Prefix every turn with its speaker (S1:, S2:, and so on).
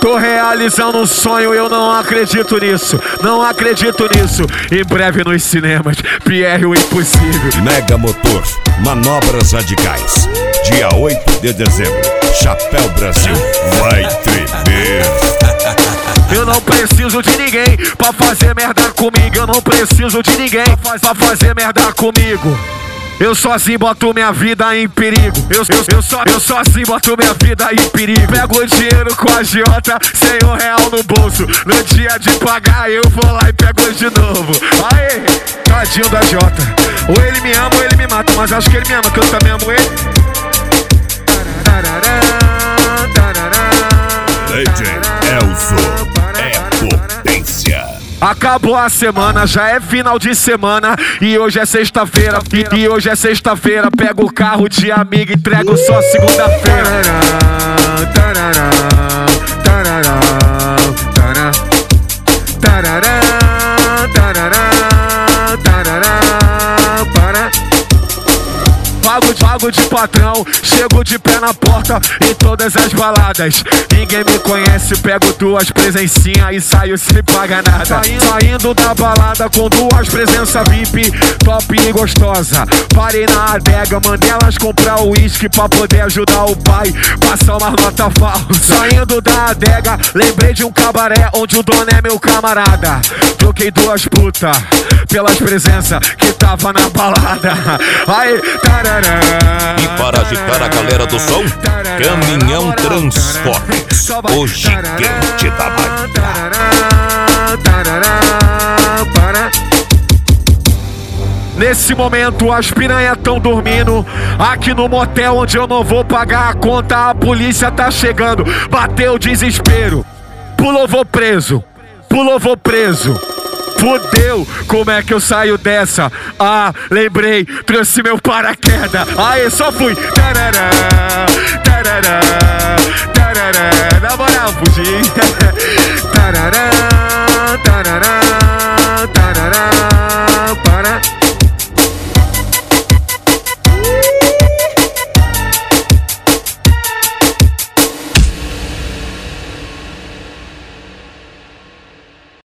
S1: Tô realizando um sonho, eu não acredito nisso. Não acredito nisso. Em breve nos cinemas, Pierre o Impossível.
S2: Mega Motor, manobras radicais. Dia 8 de dezembro, Chapéu Brasil vai tremer.
S1: Eu não preciso de ninguém pra fazer merda comigo. Eu não preciso de ninguém pra fazer merda comigo. Eu sozinho boto minha vida em perigo. Eu sozinho boto minha vida em perigo. Pego o dinheiro com a agiota, R$100 no bolso. No dia de pagar eu vou lá e pego de novo. Aê, tadinho da Jota. Ou ele me ama ou ele me mata, mas acho que ele me ama, que eu também amo ele.
S2: Legend Elzo é potência.
S1: Acabou a semana, já é final de semana. E hoje é sexta-feira, e hoje é sexta-feira. Pego o carro de amigo e entrego só segunda-feira. Pago de patrão, chego de pé na porta em todas as baladas. Ninguém me conhece, pego duas presencinhas e saio sem pagar nada. Saindo da balada com duas presenças VIP, top e gostosa. Parei na adega, mandei elas comprar o uísque pra poder ajudar o pai, passar uma nota falsa. Saindo da adega, lembrei de um cabaré onde o dono é meu camarada. Troquei duas putas pelas presenças que tava na balada. Aí, tarará.
S2: E para agitar a galera do som, Caminhão Transformes, o gigante da máquina.
S1: Nesse momento as piranhas tão dormindo aqui no motel onde eu não vou pagar a conta. A polícia tá chegando, bateu o desespero. Pulou, vou preso, pulou, vou preso. Fudeu, como é que eu saio dessa? Ah, lembrei, trouxe meu paraquedas. Aí, só fui. Tarará, tarará, tarará. Na moral, fugi. Tarará.